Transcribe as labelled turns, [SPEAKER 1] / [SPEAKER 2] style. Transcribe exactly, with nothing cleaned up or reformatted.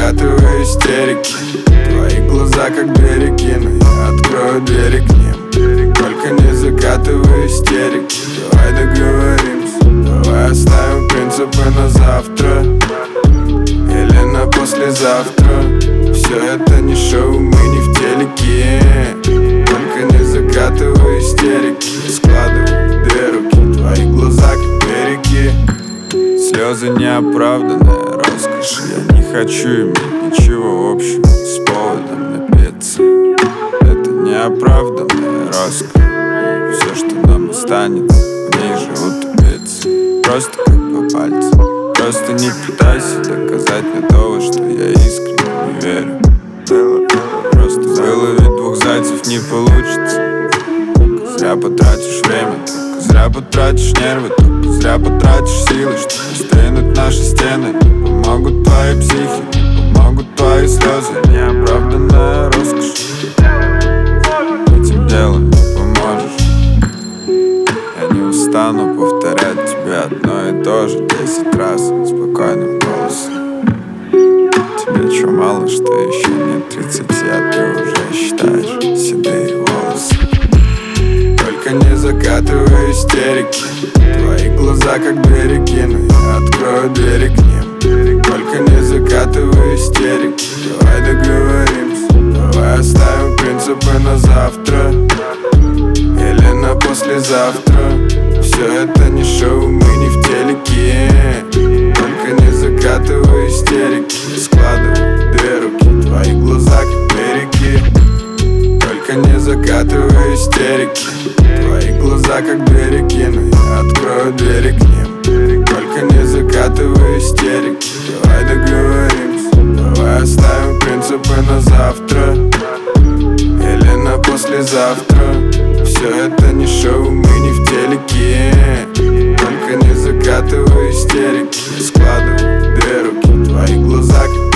[SPEAKER 1] закатываю истерики. Твои глаза как береги, но я открою двери к ним. Только не закатывай истерики. Давай договоримся, давай оставим принципы на завтра или на послезавтра. Все это не шоу, мы не в телеке. Только не закатывай истерики. Складывай две руки, твои глаза как береги. Слезы неоправданная роскошь. Я не хочу иметь ничего общего с поводом напиться. Это неоправданная роскошь. Все, что нам останется, в ней живут убийцы. Просто как по пальцам. Просто не пытайся доказать мне то, что я искренне не верю. Просто выловить двух зайцев не получится. Только зря потратишь время, только зря потратишь нервы, только зря потратишь силы, чтобы сдвинуть наши стены. Не помогут твои психи, не помогут твои слезы. Неоправданная роскошь. Этим делом не поможешь. Я не устану повторять тебе одно и то же десять раз спокойным голосом. Тебе чё, мало, что еще нет тридцати, а ты уже считаешь седые волосы. Только не закатывай истерики. Твои глаза как береги, но я открою двери к ним. Только не закатывай истерики. Давай договоримся, давай оставим принципы на завтра или на послезавтра. Все это не шоу, мы не в телеке. Только не закатывай истерики. Складывай две руки, твои глаза как береги. Только не закатывай истерики. Твои глаза как береги, но я открою двери к ним. Только не закатывай истерики. Давай договоримся, давай оставим принципы на завтра или на послезавтра. Все это не шоу, мы не в телеке. Только не закатывай истерики. Складывай две руки, твои глаза как